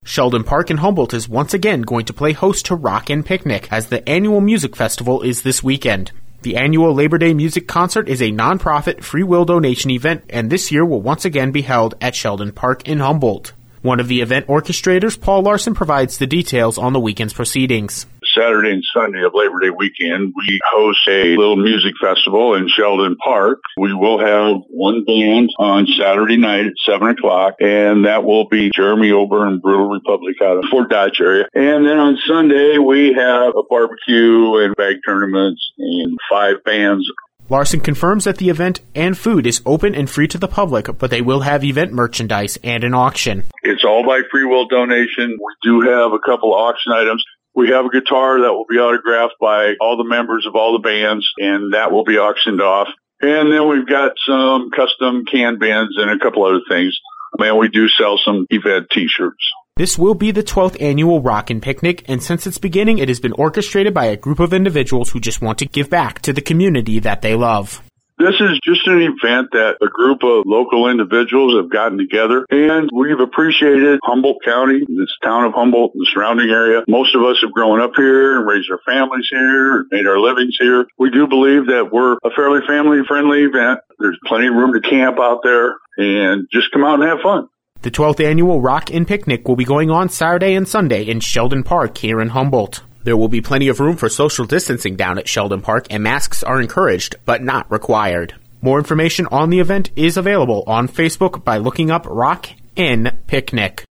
Sheldon Park in Humboldt is once again going to play host to Rockin' Picnic, as the annual music festival is this weekend. The annual Labor Day Music Concert is a non-profit, free will donation event, and this year will once again be held at Sheldon Park in Humboldt. One of the event orchestrators, Paul Larson, provides the details on the weekend's proceedings. Saturday and Sunday of Labor Day weekend, we host a little music festival in Sheldon Park. We will have one band on Saturday night at 7 o'clock, and that will be Jeremy Ober and Brutal Republic out of Fort Dodge area. And then on Sunday, we have a barbecue and bag tournaments and 5 bands. Larson confirms that the event and food is open and free to the public, but they will have event merchandise and an auction. It's all by free will donation. We do have a couple of auction items. We have a guitar that will be autographed by all the members of all the bands, and that will be auctioned off. And then we've got some custom can bands and a couple other things. And we do sell some event T-shirts. This will be the 12th annual Rockin' Picnic, and since its beginning, it has been orchestrated by a group of individuals who just want to give back to the community that they love. This is just an event that a group of local individuals have gotten together, and we've appreciated Humboldt County, this town of Humboldt, and the surrounding area. Most of us have grown up here and raised our families here and made our livings here. We do believe that we're a fairly family-friendly event. There's plenty of room to camp out there, and just come out and have fun. The 12th annual Rockin' Picnic will be going on Saturday and Sunday in Sheldon Park here in Humboldt. There will be plenty of room for social distancing down at Sheldon Park, and masks are encouraged, but not required. More information on the event is available on Facebook by looking up Rockin' Picnic.